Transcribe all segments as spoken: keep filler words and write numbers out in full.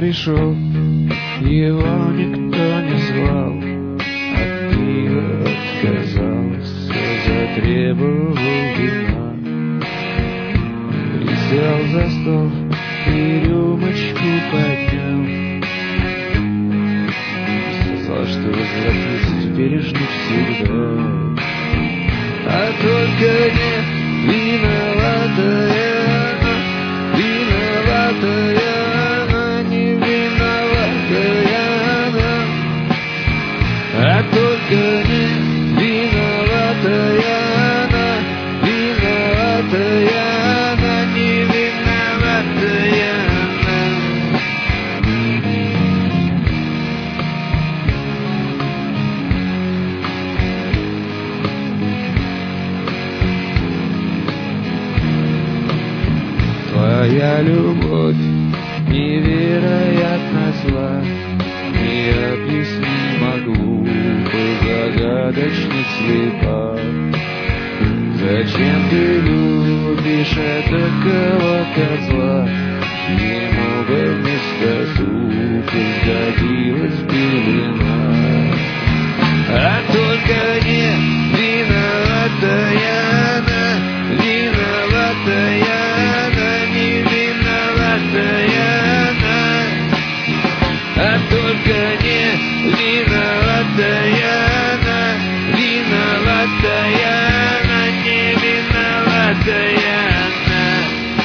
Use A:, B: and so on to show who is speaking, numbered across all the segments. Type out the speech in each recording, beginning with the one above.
A: пришел, его никто не звал, от пива отказался, затребовал вина. Присел за стол и рюмочку поднял, сказал, что возвратится теперь уж навсегда. А только не виноватая она, виноватая она, не виноватая она. А только не виноватая она, виноватая она, не виноватая она. Твоя любовь невероятно зла, необъяснимо глупо, загадочно слепа. Зачем ты любишь этакого козла? Ему бы вместо супа сгодилась пелена. А только не виноватая она, виноватая она, не виноватая она. А только не виноватая она, виноватая она, не виноватая она.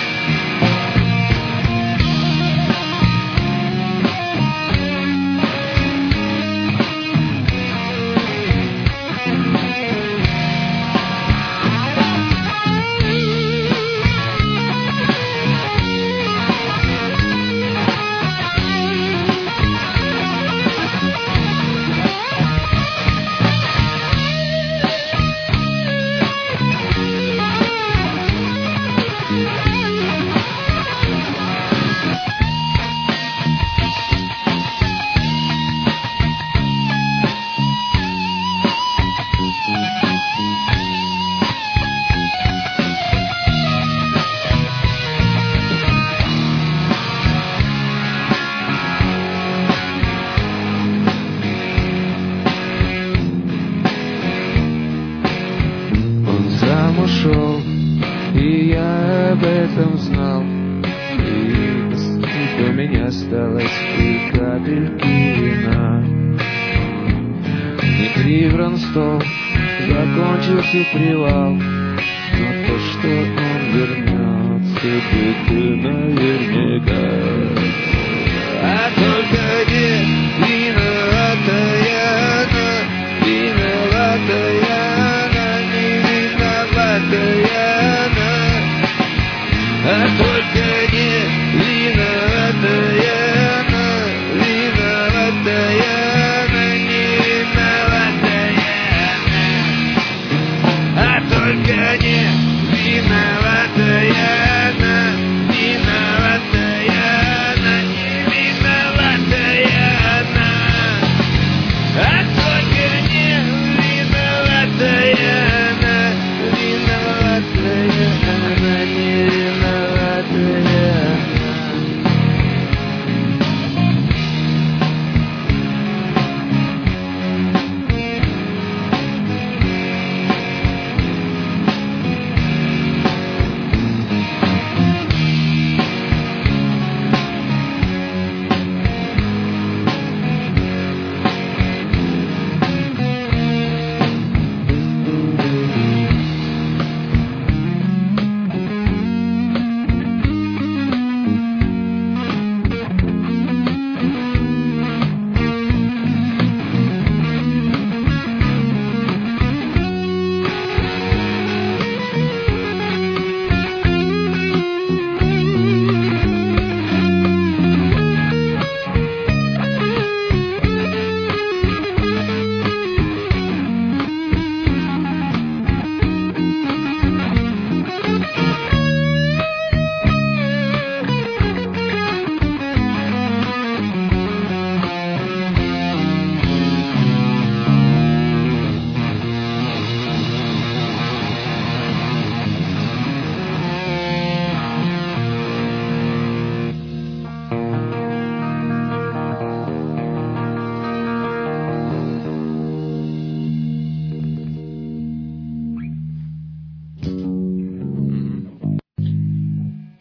A: Ушел, и я об этом знал, и у меня осталось и капельки вина. Не прибран стол, закончился привал, но то, что он вернется, будет наверняка. А только